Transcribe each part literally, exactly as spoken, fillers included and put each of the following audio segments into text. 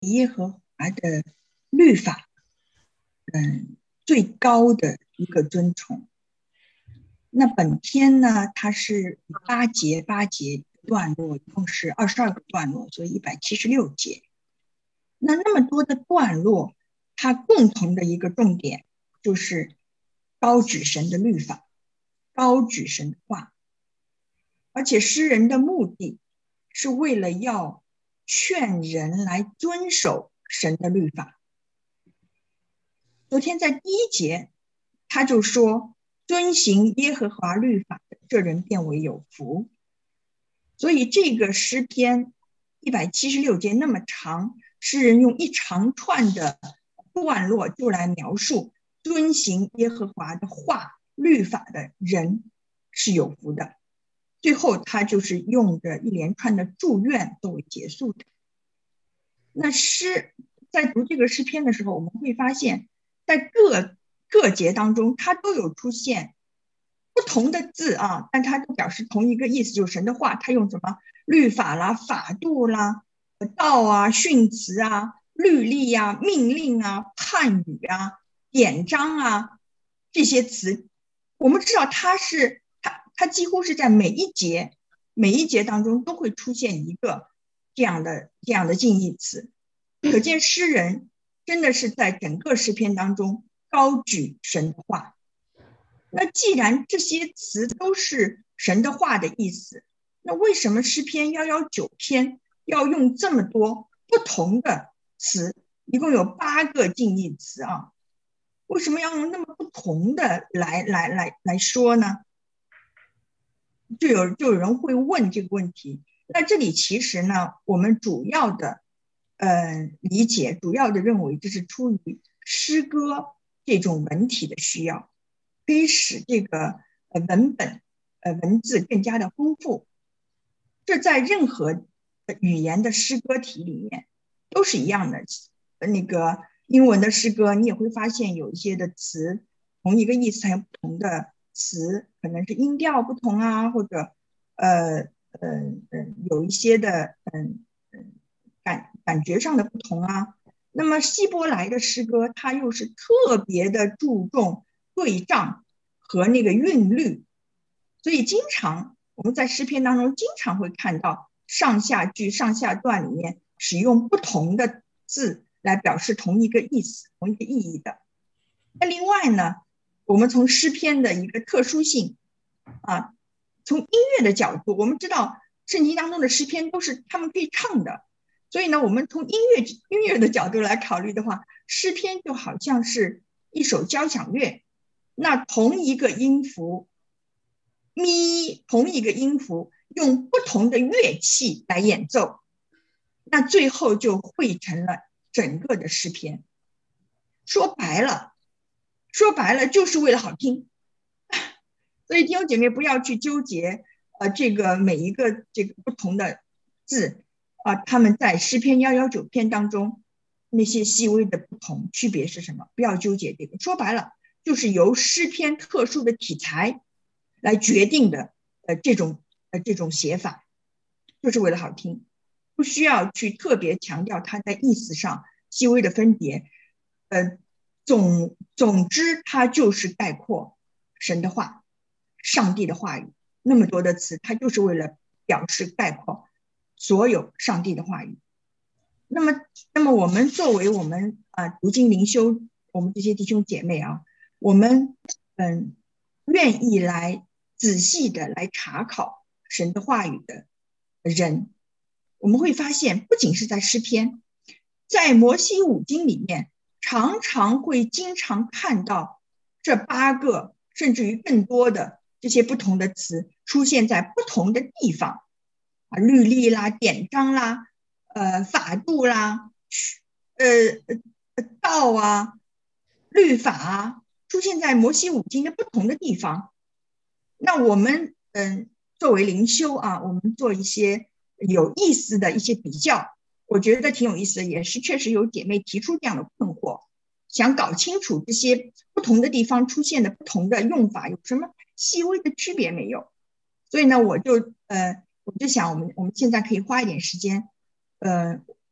耶和华的律法，嗯，最高的一个尊崇。那本篇呢，它是八节八节段落，一共是二十二个段落，所以一百七十六节。那那么多的段落，它共同的一个重点就是高举神的律法，高举神的话，而且诗人的目的是为了要劝人来遵守神的律法。昨天在第一节，他就说，遵行耶和华律法的，这人便为有福。所以这个诗篇一百七十六节那么长，诗人用一长串的段落就来描述遵行耶和华的话律法的人是有福的。最后他就是用着一连串的祝愿作为结束的。那诗在读这个诗篇的时候，我们会发现在各各节当中它都有出现不同的字啊，但它都表示同一个意思，就是神的话。它用什么律法啦、法度啦、道啊、训词啊、律例啊、命令啊、判语啊、典章啊，这些词我们知道它是它它几乎是在每一节每一节当中都会出现一个这样的这样的近义词，可见诗人真的是在整个诗篇当中高举神的话。那既然这些词都是神的话的意思，那为什么诗篇一一九篇要用这么多不同的词，一共有八个近义词啊？为什么要用那么不同的来来来来说呢？就有就有人会问这个问题。那这里其实呢，我们主要的呃理解，主要的认为这是出于诗歌这种文体的需要，可以使这个呃文本呃文字更加的丰富。这在任何语言的诗歌体里面都是一样的。那个英文的诗歌，你也会发现有一些的词同一个意思，它有不同的词，可能是音调不同啊，或者呃呃呃有一些的嗯嗯感感觉上的不同啊。那么希伯来的诗歌，它又是特别的注重对仗和那个韵律，所以经常我们在诗篇当中经常会看到上下句、上下段里面使用不同的字来表示同一个意思、同一个意义的。那另外呢，我们从诗篇的一个特殊性啊，从音乐的角度，我们知道圣经当中的诗篇都是他们可以唱的，所以呢，我们从音乐音乐的角度来考虑的话，诗篇就好像是一首交响乐，那同一个音符咪，同一个音符用不同的乐器来演奏，那最后就汇成了整个的诗篇。说白了，说白了就是为了好听。所以弟兄姐妹不要去纠结，呃，这个每一个这个不同的字啊、呃，他们在诗篇一一九篇当中那些细微的不同区别是什么？不要纠结这个。说白了，就是由诗篇特殊的题材来决定的，呃，这种呃这种写法，就是为了好听，不需要去特别强调它在意思上细微的分别。呃，总总之，它就是概括神的话。上帝的话语，那么多的词，它就是为了表示概括所有上帝的话语。那么，那么我们作为我们啊、呃、读经灵修，我们这些弟兄姐妹啊，我们嗯愿意来仔细的来查考神的话语的人，我们会发现，不仅是在诗篇，在摩西五经里面，常常会经常看到这八个甚至于更多的这些不同的词出现在不同的地方啊，律例啦、典章啦、呃法度啦、呃道啊、律法啊，出现在摩西五经的不同的地方。那我们嗯，作为灵修啊，我们做一些有意思的一些比较，我觉得挺有意思的，也是确实有姐妹提出这样的困惑，想搞清楚这些不同的地方出现的不同的用法有什么细微的区别没有。所以呢，我就呃，我就想我们我们现在可以花一点时间，呃，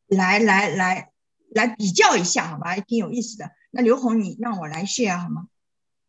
来来来来比较一下，好吧，还挺有意思的。那刘红，你让我来 share 好吗？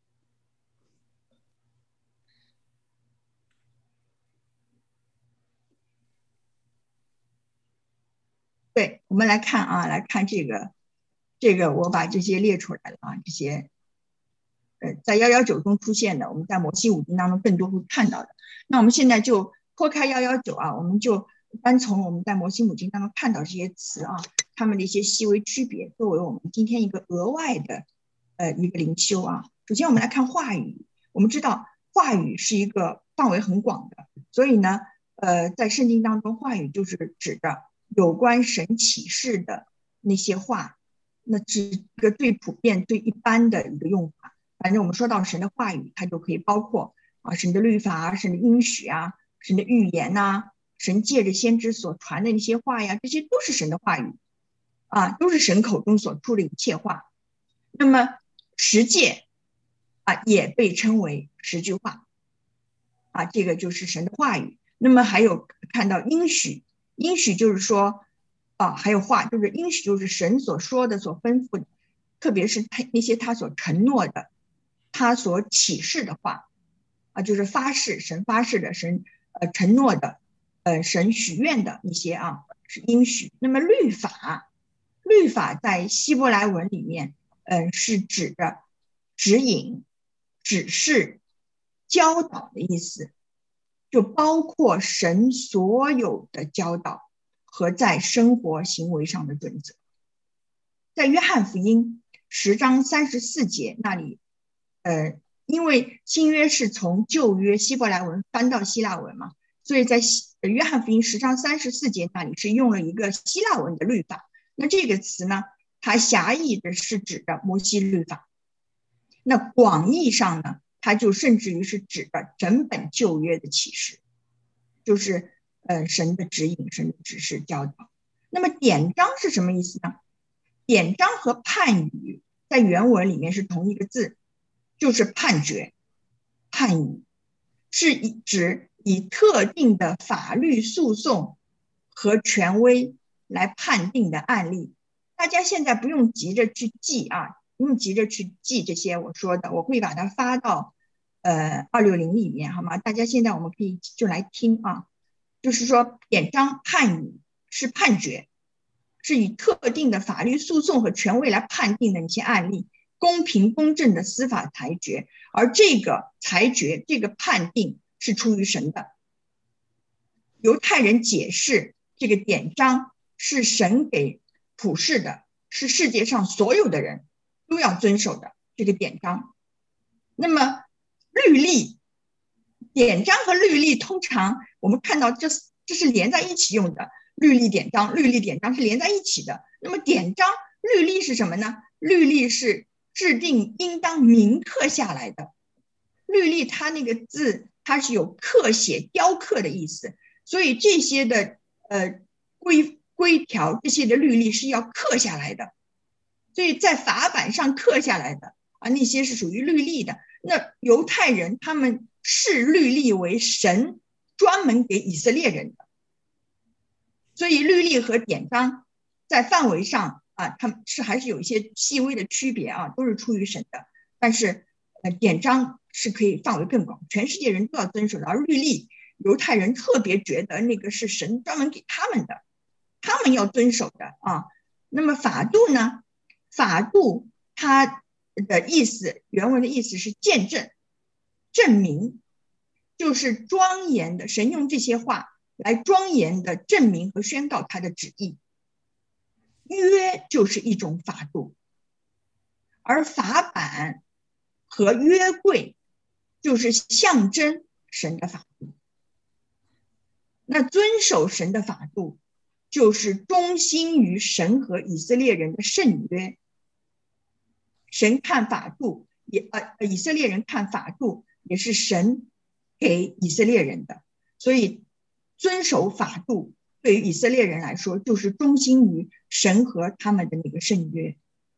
对，我们来看啊，来看这个，这个我把这些列出来了啊，这些呃在幺幺九中出现的，我们在摩西五经当中更多会看到的。那我们现在就脱开幺幺九啊，我们就单从我们在摩西五经当中看到这些词啊，它们的一些细微区别，作为我们今天一个额外的呃一个灵修啊。首先我们来看话语，我们知道话语是一个范围很广的，所以呢，呃，在圣经当中，话语就是指的有关神启示的那些话，那是一个最普遍、最一般的一个用法。反正我们说到神的话语，它就可以包括啊神的律法啊、神的应许啊、神的预言呐、啊、神借着先知所传的那些话呀，这些都是神的话语啊，都是神口中所出的一切话。那么十诫啊也被称为十句话啊，这个就是神的话语。那么还有看到应许，应许就是说啊，还有话，就是应许就是神所说的、所吩咐的，特别是他那些他所承诺的、他所启示的话啊，就是发誓，神发誓的，神呃承诺的，呃神许愿的一些啊，是应许。那么律法，律法在希伯来文里面，嗯、呃，是指的指引、指示、教导的意思，就包括神所有的教导和在生活行为上的准则。在约翰福音十章三十四节那里，呃，因为新约是从旧约希伯来文翻到希腊文嘛，所以在约翰福音十章三十四节那里是用了一个希腊文的律法。那这个词呢，它狭义的是指的摩西律法，那广义上呢，它就甚至于是指的整本旧约的启示，就是呃神的指引、神的指示、教导。那么典章是什么意思呢？典章和判语在原文里面是同一个字，就是判决、判语，是以指以特定的法律诉讼和权威来判定的案例。大家现在不用急着去记啊，不用急着去记这些我说的，我会把它发到呃二六零里面，好吗？大家现在我们可以就来听啊，就是说典章、判语是判决，是以特定的法律诉讼和权威来判定的一些案例，公平公正的司法裁决，而这个裁决、这个判定是出于神的。犹太人解释这个典章是神给普世的，是世界上所有的人都要遵守的这个典章。那么律例、典章和律例通常我们看到这这是连在一起用的，律例典章，律例典章是连在一起的。那么典章、律例是什么呢？律例是制定应当铭刻下来的。律例它那个字它是有刻写、雕刻的意思，所以这些的呃规规条、这些的律例是要刻下来的，所以在法版上刻下来的啊，那些是属于律例的。那犹太人他们视律例为神专门给以色列人的，所以律例和典章在范围上啊，他们是还是有一些细微的区别啊，都是出于神的。但是呃，典章是可以范围更广，全世界人都要遵守的，而律例犹太人特别觉得那个是神专门给他们的，他们要遵守的啊。那么法度呢？法度它的意思，原文的意思是见证、证明，就是庄严的。神用这些话来庄严的证明和宣告他的旨意。约就是一种法度，而法版和约柜就是象征神的法度。那遵守神的法度，就是忠心于神和以色列人的圣约。神看法度，也呃以色列人看法度，也是神给以色列人的。所以遵守法度对于以色列人来说，就是忠心于神和他们的那个圣约。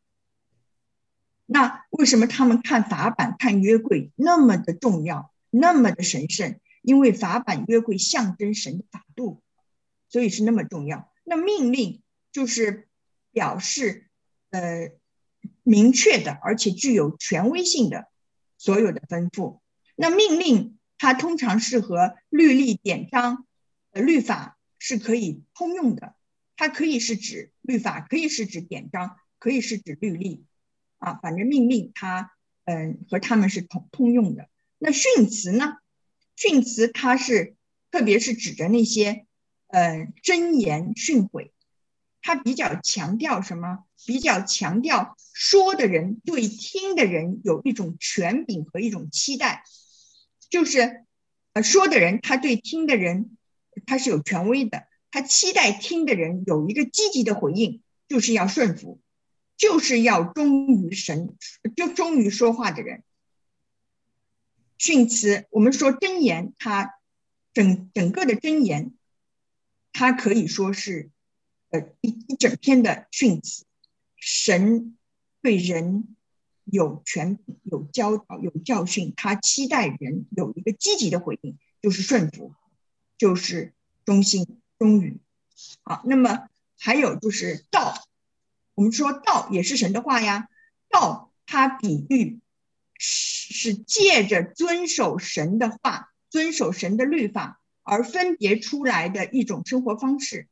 那为什么他们看法版、看约柜那么的重要，那么的神圣？因为法版、约柜象征神的法度，所以是那么重要。那命令就是表示呃明确的，而且具有权威性的所有的吩咐。那命令它通常是和律例、典章、呃律法是可以通用的，它可以是指律法，可以是指典章，可以是指律例啊，反正命令它嗯、呃、和它们是通通用的。那训词呢？训词它是特别是指着那些呃箴言训诲，它比较强调什么？比较强调说的人对听的人有一种权柄和一种期待，就是呃说的人他对听的人他是有权威的，他期待听的人有一个积极的回应，就是要顺服，就是要忠于神，就忠于说话的人。训词，我们说箴言，它整整个的箴言，它可以说是呃一一整篇的训词。神对人有权柄、有教导、有教训，他期待人有一个积极的回应，就是顺服，就是忠心、忠于。好，那么还有就是道，我们说道也是神的话呀，道它比喻是借着遵守神的话、遵守神的律法而分别出来的一种生活方式。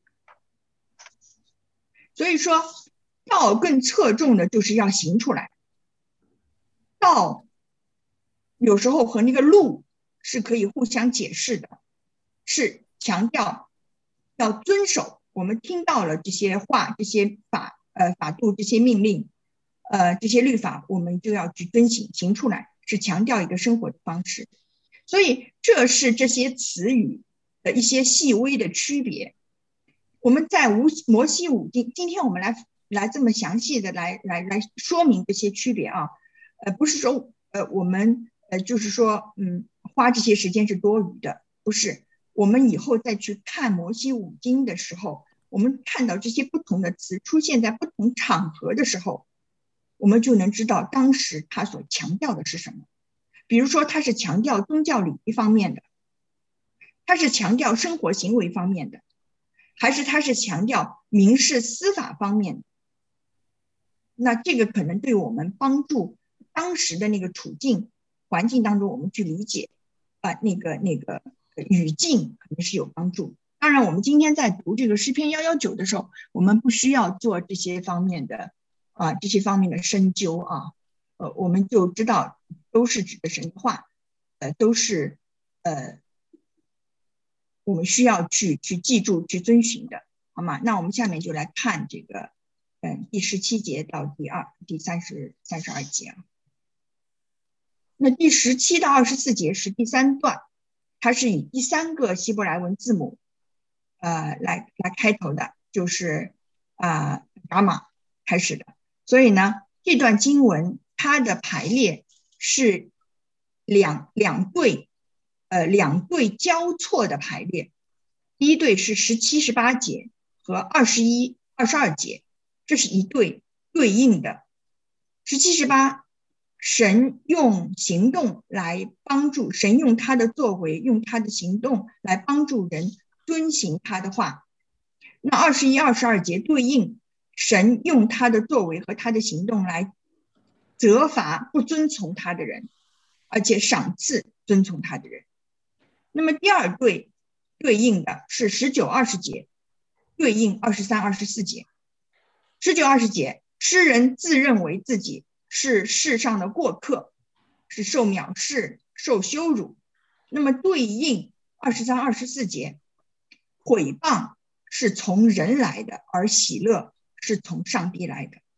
所以说，道更侧重的就是要行出来。道有时候和那个路是可以互相解释的，是强调要遵守。我们听到了这些话、这些法、呃法度、这些命令、呃这些律法，我们就要去遵行，行出来，是强调一个生活的方式。所以这是这些词语的一些细微的区别。我们在无摩西五经，今天我们来来这么详细的来来来说明这些区别啊，呃，不是说呃我们呃就是说嗯花这些时间是多余的，不是。我们以后再去看摩西五经的时候，我们看到这些不同的词出现在不同场合的时候，我们就能知道当时他所强调的是什么。比如说，他是强调宗教礼仪方面的，他是强调生活行为方面的，还是他是强调民事司法方面的？那这个可能对我们帮助当时的那个处境环境当中，我们去理解啊、呃、那个那个语境可能是有帮助。当然，我们今天在读这个诗篇一一九的时候，我们不需要做这些方面的啊、呃、这些方面的深究啊，呃，我们就知道都是指的神话，呃，都是呃我们需要去去记住、去遵循的，好吗？那我们下面就来看这个，嗯，第十七节到第二、第三十三十二节啊。那第十七到二十四节是第三段，它是以第三个希伯来文字母，呃，来来开头的，就是啊伽马开始的。所以呢，这段经文它的排列是两两对。呃，两对交错的排列，第一对是十七、十八节和二十一、二十二节，这是一对对应的。十七、十八，神用行动来帮助，神用他的作为，用他的行动来帮助人遵行他的话。那二十一、二十二节对应，神用他的作为和他的行动来责罚不遵从他的人，而且赏赐遵从他的人。那么第二对对应的是十九、二十节，对应二十三、二十四节。十九、二十节，诗人自认为自己是世上的过客，是受藐视、受羞辱。那么对应二十三、二十四节，毁谤是从人来的，而喜乐是从上帝来的。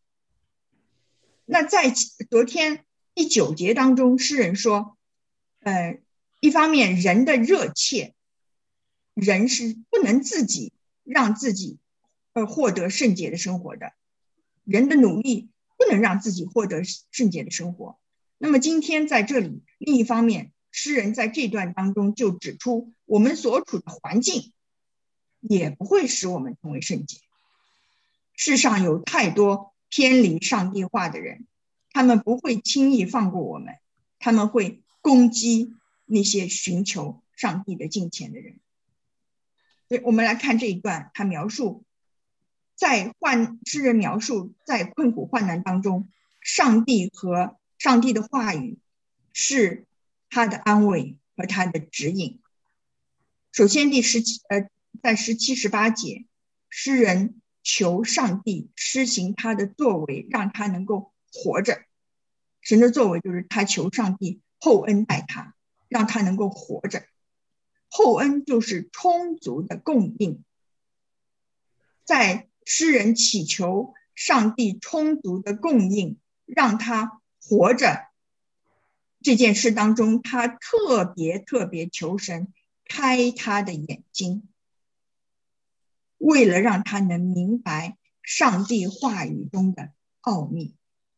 那在昨天第九节当中，诗人说，呃。一方面，人的热切，人是不能自己让自己呃获得圣洁的生活的，人的努力不能让自己获得圣洁的生活。那么今天在这里，另一方面，诗人在这段当中就指出，我们所处的环境也不会使我们成为圣洁。世上有太多偏离上帝话的人，他们不会轻易放过我们，他们会攻击那些寻求上帝的敬虔的人。所以我们来看这一段，他描述在患诗人描述在困苦患难当中，上帝和上帝的话语是他的安慰和他的指引。首先第十七呃，在十七十八节，诗人求上帝施行他的作为，让他能够活着。神的作为就是他求上帝厚恩待他，让他能够活着。厚恩就是充足的供应。在诗人祈求上帝充足的供应，让他活着这件事当中，他特别特别求神开他的眼睛，为了让他能明白上帝话语中的奥秘。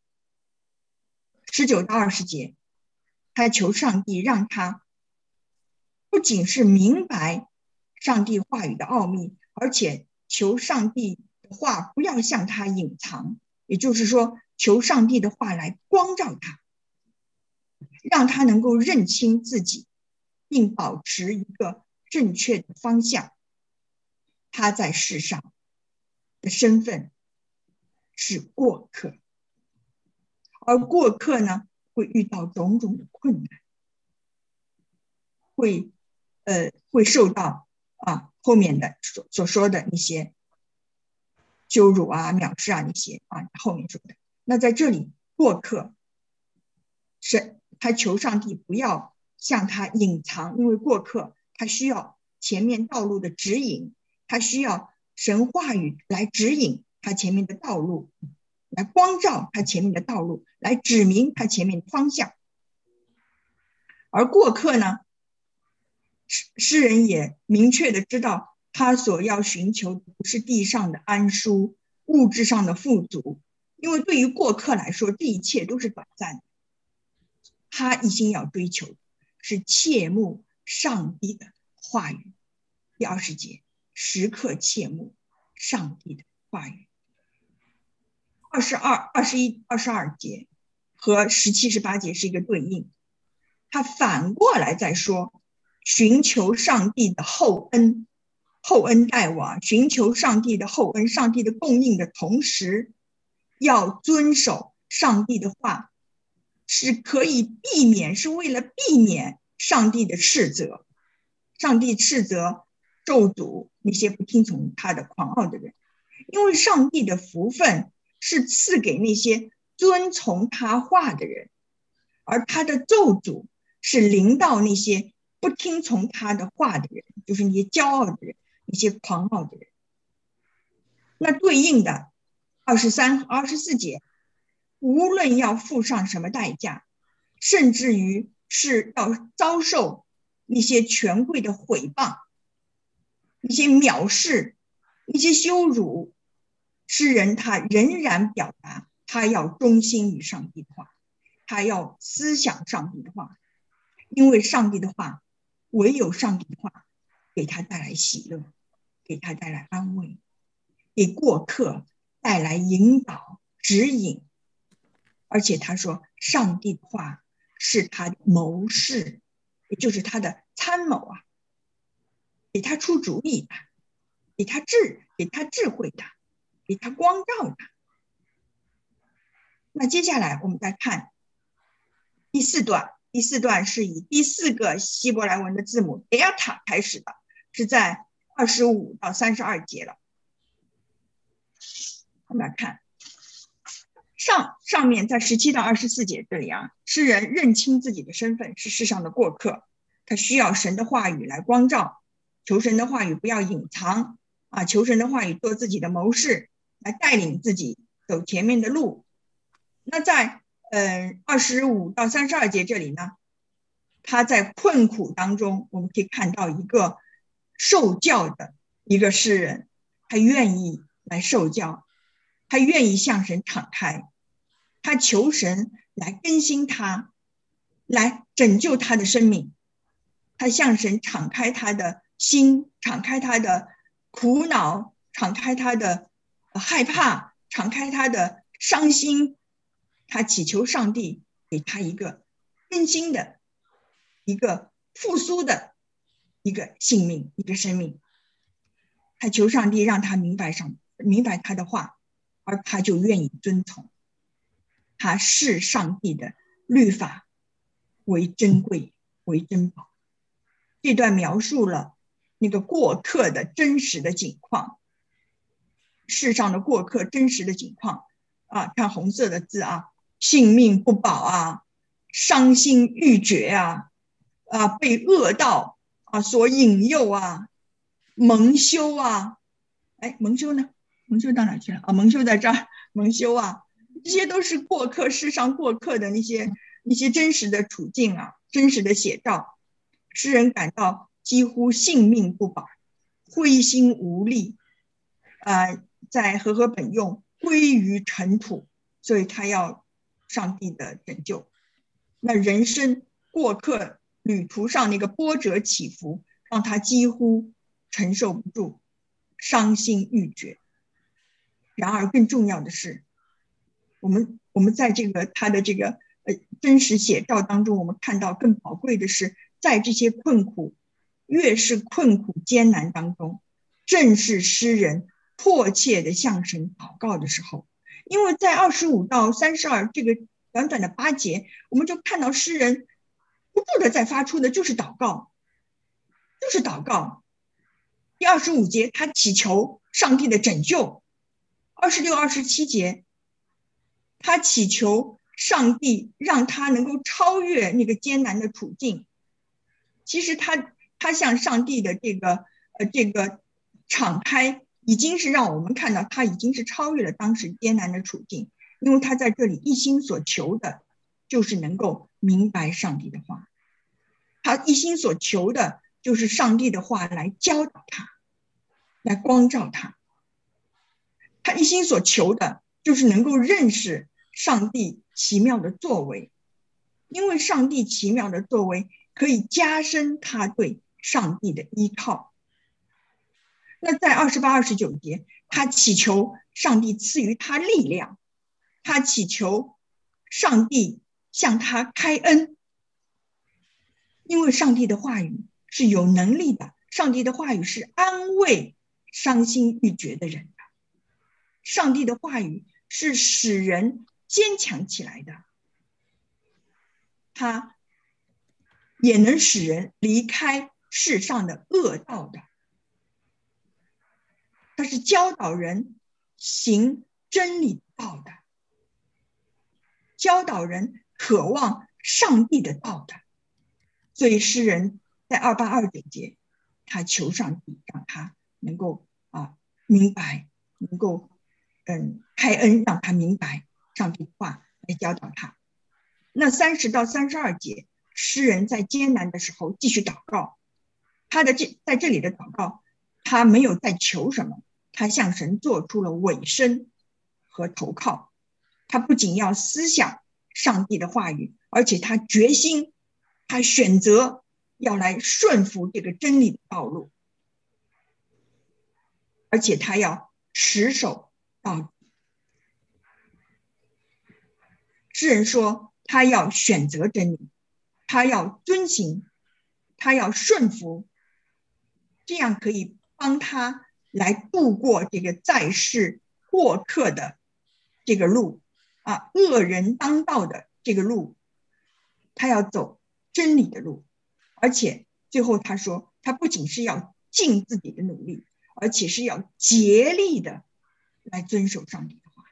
十九到二十节，他求上帝让他不仅是明白上帝话语的奥秘，而且求上帝的话不要向他隐藏，也就是说求上帝的话来光照他，让他能够认清自己，并保持一个正确的方向。他在世上的身份是过客，而过客呢，会遇到种种的困难，会呃会受到啊后面的所所说的一些羞辱啊、藐视啊那些啊后面说的。那在这里，过客是他求上帝不要向他隐藏，因为过客他需要前面道路的指引，他需要神话语来指引他前面的道路，来光照他前面的道路，来指明他前面的方向。而过客呢，诗人也明确的知道，他所要寻求的不是地上的安舒、物质上的富足，因为对于过客来说，这一切都是短暂的。他一心要追求的是切慕上帝的话语。第二十节，时刻切慕上帝的话语。二十二、二十一、二十二节和十七、十八节是一个对应，他反过来再说，寻求上帝的厚恩，厚恩待我，寻求上帝的厚恩，上帝的供应的同时，要遵守上帝的话，是可以避免，是为了避免上帝的斥责。上帝斥责咒诅那些不听从他的狂傲的人，因为上帝的福分是赐给那些遵从他话的人，而他的咒诅是临到那些不听从他的话的人，就是那些骄傲的人，那些狂傲的人。那对应的二十三、二十四节，无论要付上什么代价，甚至于是要遭受一些权贵的毁谤，一些藐视，一些羞辱，诗人他仍然表达他要忠心于上帝的话，他要思想上帝的话，因为上帝的话，唯有上帝的话给他带来喜乐，给他带来安慰，给过客带来引导指引。而且他说上帝的话是他的谋士，也就是他的参谋啊，给他出主意的，给他智给他智慧的，给他光照的。那接下来我们再看第四段，第四段是以第四个希伯来文的字母 Delta 开始的，是在二十五到三十二节了。我们来看上上面在十七到二十四节这里啊，诗人认清自己的身份是世上的过客，他需要神的话语来光照，求神的话语不要隐藏啊，求神的话语做自己的谋士，来带领自己走前面的路。那在呃二十五到三十二节这里呢，他在困苦当中，我们可以看到一个受教的一个诗人，他愿意来受教，他愿意向神敞开，他求神来更新他，来拯救他的生命，他向神敞开他的心，敞开他的苦恼，敞开他的害怕，敞开他的伤心，他祈求上帝给他一个更新的一个复苏的一个性命，一个生命。他求上帝让他明白上明白他的话，而他就愿意遵从，他视上帝的律法为珍贵，为珍宝。这段描述了那个过客的真实的景况，世上的过客真实的景况啊，看红色的字啊，性命不保啊，伤心欲绝啊，啊，被恶道啊所引诱啊，蒙羞啊，哎，蒙羞呢？蒙羞到哪去了啊？蒙羞在这儿，蒙羞啊，这些都是过客，世上过客的那些那些真实的处境啊，真实的写照。诗人感到几乎性命不保，灰心无力，呃，在和合本用归于尘土，所以他要上帝的拯救。那人生过客旅途上那个波折起伏，让他几乎承受不住，伤心欲绝。然而更重要的是，我们我们在这个他的这个呃真实写照当中，我们看到更宝贵的是，在这些困苦越是困苦艰难当中，正是诗人迫切的向神祷告的时候。因为在二十五到三十二这个短短的八节，我们就看到诗人不住的在发出的就是祷告，就是祷告。第二十五节他祈求上帝的拯救，二十六、二十七节他祈求上帝让他能够超越那个艰难的处境。其实他他向上帝的这个呃这个敞开，已经是让我们看到他已经是超越了当时艰难的处境，因为他在这里一心所求的就是能够明白上帝的话，他一心所求的就是上帝的话来教导他，来光照他，他一心所求的就是能够认识上帝奇妙的作为，因为上帝奇妙的作为可以加深他对上帝的依靠。那在二十八、二十九节，他祈求上帝赐予他力量，他祈求上帝向他开恩，因为上帝的话语是有能力的，上帝的话语是安慰伤心欲绝的人的，上帝的话语是使人坚强起来的，他也能使人离开世上的恶道的，他是教导人行真理道的，教导人渴望上帝的道的。所以诗人在二八二九节，他求上帝让他能够啊明白，能够嗯开恩，让他明白上帝的话来教导他。那三十到三十二节，诗人在艰难的时候继续祷告，他的这在这里的祷告，他没有在求什么，他向神做出了委身和投靠。他不仅要思想上帝的话语，而且他决心，他选择要来顺服这个真理的道路，而且他要持守到底。诗人说他要选择真理，他要遵行，他要顺服，这样可以帮他来度过这个在世过客的这个路啊，恶人当道的这个路，他要走真理的路。而且最后他说，他不仅是要尽自己的努力，而且是要竭力的来遵守上帝的话。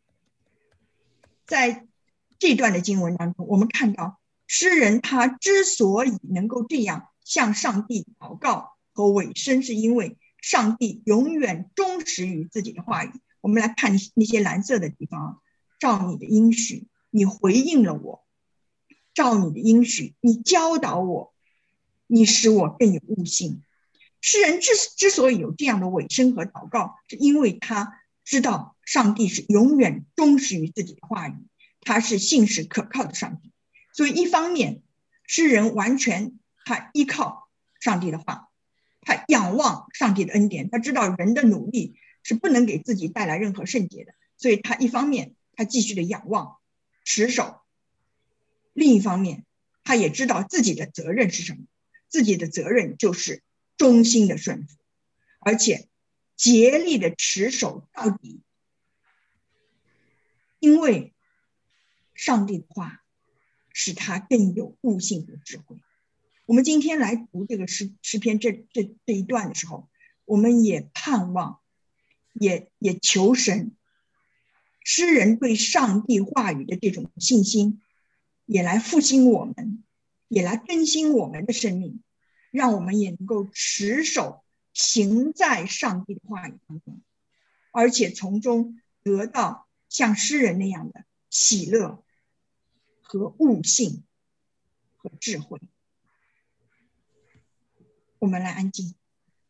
在这段的经文当中，我们看到诗人他之所以能够这样向上帝祷告和委身，是因为上帝永远忠实于自己的话语。我们来看那些蓝色的地方，照你的应许，你回应了我；照你的应许，你教导我，你使我更有悟性。诗人之之所以有这样的委身和祷告，是因为他知道上帝是永远忠实于自己的话语，他是信实可靠的上帝。所以一方面，诗人完全他依靠上帝的话，他仰望上帝的恩典，他知道人的努力是不能给自己带来任何圣洁的，所以他一方面他继续的仰望持守，另一方面他也知道自己的责任是什么，自己的责任就是忠心的顺服，而且竭力的持守到底，因为上帝的话使他更有悟性和智慧。我们今天来读这个诗诗篇这这这一段的时候，我们也盼望，也也求神，诗人对上帝话语的这种信心，也来复兴我们，也来更新我们的生命，让我们也能够持守行在上帝的话语当中，而且从中得到像诗人那样的喜乐和悟性和智慧。我们来安静。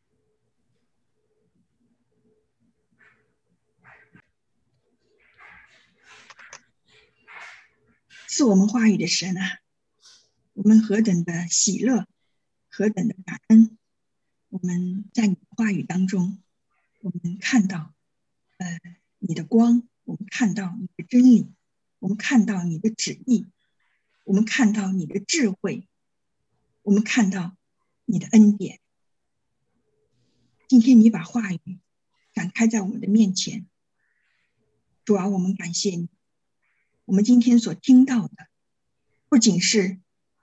是我们话语的神啊，我们何等的喜乐，何等的感恩。我们在你的话语当中，我们看到呃你的光，我们看到你的真理，我们看到你的旨意，我们看到你的智慧，我们看到你的恩典。今天你把话语展开在我们的面前，主啊，我们感谢你。我们今天所听到的不仅是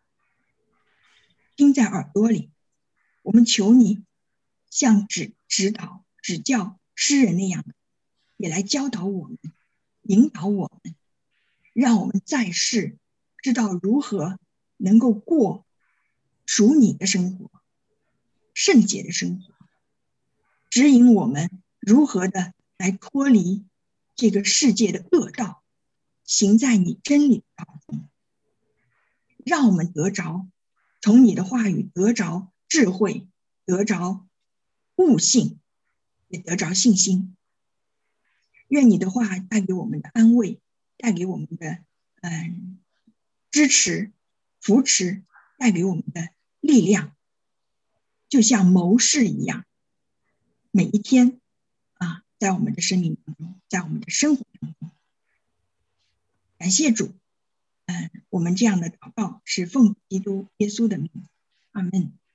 听在耳朵里，我们求你像指指导指教诗人那样的，也来教导我们，引导我们，让我们在世知道如何能够过属你的生活，圣洁的生活，指引我们如何的来脱离这个世界的恶道，行在你真理的道中，让我们得着从你的话语得着智慧，得着悟性，也得着信心。愿你的话带给我们的安慰，带给我们的嗯支持扶持，带给我们的力量，就像谋士一样，每一天啊，在我们的生命当中，在我们的生活当中。感谢主，嗯，我们这样的祷告是奉基督耶稣的名，阿们。